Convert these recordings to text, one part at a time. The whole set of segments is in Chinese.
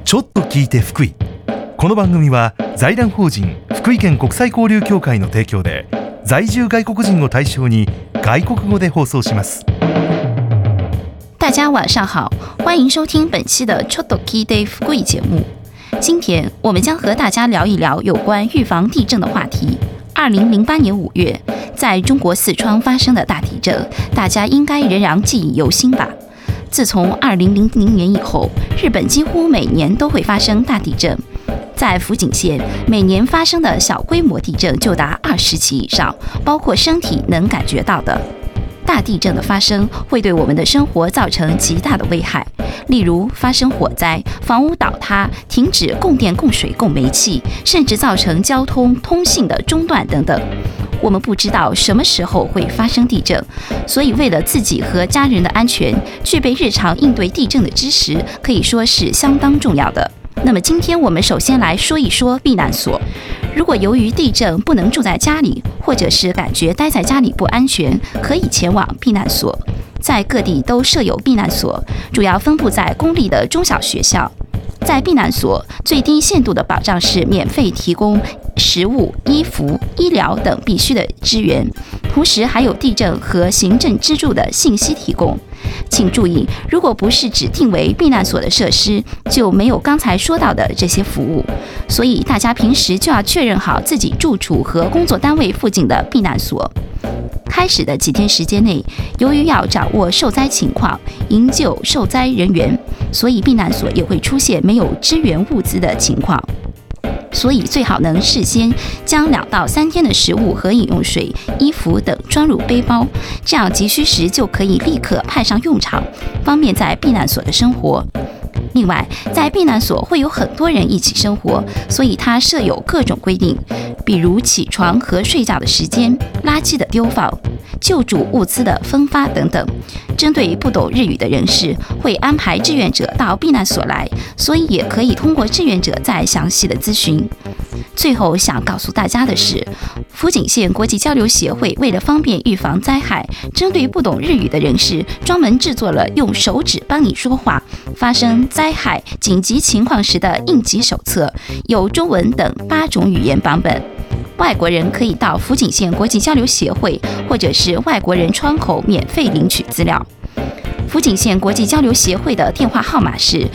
ちょっと聞いて福井。この番組は財団法人福井県国際交流協会の提供で在住外国人を対象に外国語で放送します。 大家晚上好，欢迎收听本期的ちょっと聞いて福井节目。今天我们将和大家聊一聊有关预防地震的话题。2008年5月，在中国四川发生的大地震，大家应该仍然记忆犹新吧？自从2000年以后，日本几乎每年都会发生大地震。在福井县，每年发生的小规模地震就达20起以上，包括身体能感觉到的。大地震的发生会对我们的生活造成极大的危害，例如发生火灾、房屋倒塌、停止供电、供水、供煤气，甚至造成交通、通信的中断等等。我们不知道什么时候会发生地震，所以为了自己和家人的安全，具备日常应对地震的知识可以说是相当重要的。那么今天我们首先来说一说避难所。如果由于地震不能住在家里，或者是感觉待在家里不安全，可以前往避难所。在各地都设有避难所，主要分布在公立的中小学校。在避难所，最低限度的保障是免费提供食物、衣服、医疗等必需的支援，同时还有地震和行政支柱的信息提供。请注意，如果不是指定为避难所的设施，就没有刚才说到的这些服务。所以大家平时就要确认好自己住处和工作单位附近的避难所。开始的几天时间内，由于要掌握受灾情况，营救受灾人员，所以避难所也会出现没有支援物资的情况。所以最好能事先将2到3天的食物和饮用水、衣服等装入背包，这样急需时就可以立刻派上用场，方便在避难所的生活。另外，在避难所会有很多人一起生活，所以它设有各种规定，比如起床和睡觉的时间、垃圾的丢放、救助物资的分发等等。针对不懂日语的人士，会安排志愿者到避难所来，所以也可以通过志愿者再详细的咨询。最后想告诉大家的是，福井县国际交流协会为了方便预防灾害，针对不懂日语的人士，专门制作了用手指帮你说话、发生灾害紧急情况时的应急手册，有中文等8种语言版本。外国人可以到福井县国际交流协会或者是外国人窗口免费领取资料。福井县国际交流协会的电话号码是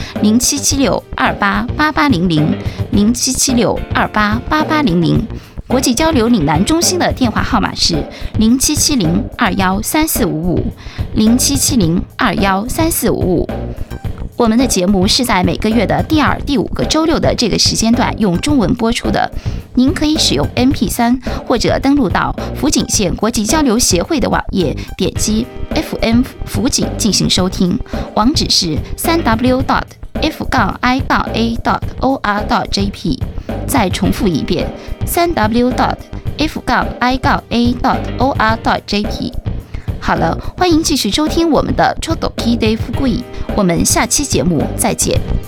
0776288800 0776288800。国际交流岭南中心的电话号码是0770213455 0770213455。我们的节目是在每个月的第2、第5个周六的这个时间段用中文播出的。您可以使用 MP3 或者登录到福井县国际交流协会的网页，点击 FM 福井进行收听，网址是 3w.f-i-a.or.jp。 再重复一遍 3w.f-i-a.or.jp。 好了，欢迎继续收听我们的ちょっと聞いて福井，我们下期节目再见。